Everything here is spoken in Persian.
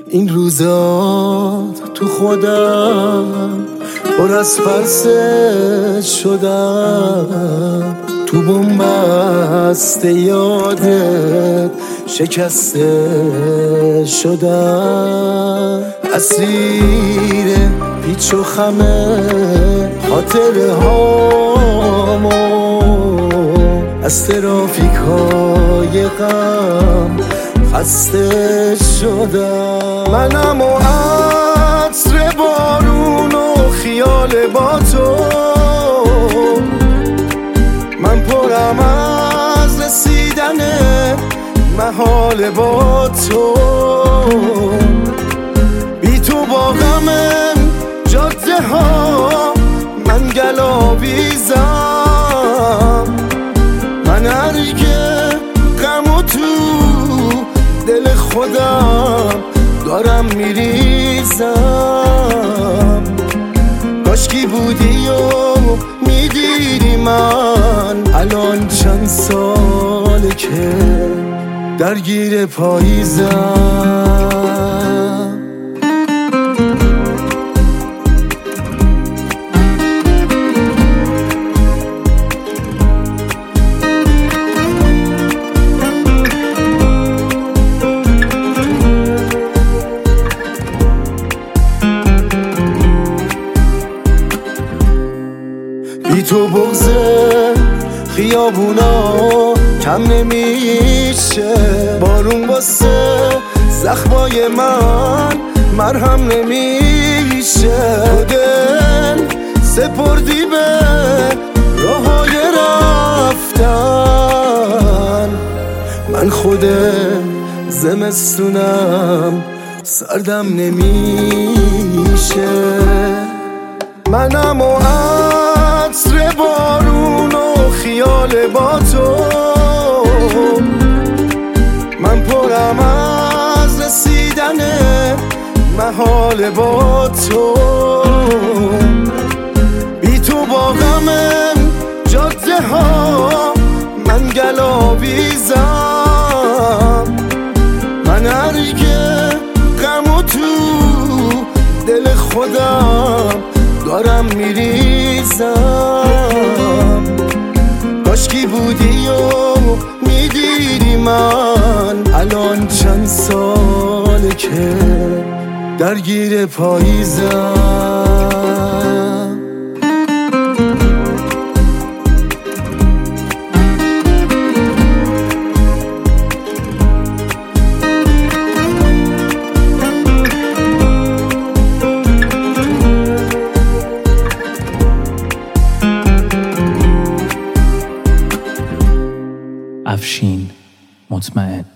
این روزا تو خودم پر از فرسه شدم، تو بنبست یادت شکسته شدم، اسیر پیچ و خمه خاطره هامو از ترافیکای غم خسته شدم. منم و عطر بارون و خیال با تو، من پرم از رسیدن محال با تو، بی تو با غم جاده ها من گلاویزم، من هرگه غم و تو دل خودم دارم میریزم. کاشکی بودی و میدیدی من الان چند ساله که درگیر پاییزم. بی تو بغض خیابونا کم نمیشه، بارون واسه زخمای من مرهم نمیشه، دل سپردی به راههای رفتن، من خود زمستونم سردم نمیشه. منم و عطر بارون و خیال با تو، من پرم از رسیدن محال با تو، بی تو با غم جاده ها من گلاویزم، من هرگه غم و تو دل خودم دارم میریزم. کاشکی بودی و میدیدی من الان چند ساله که درگیر پاییزم. افشین مطمئن.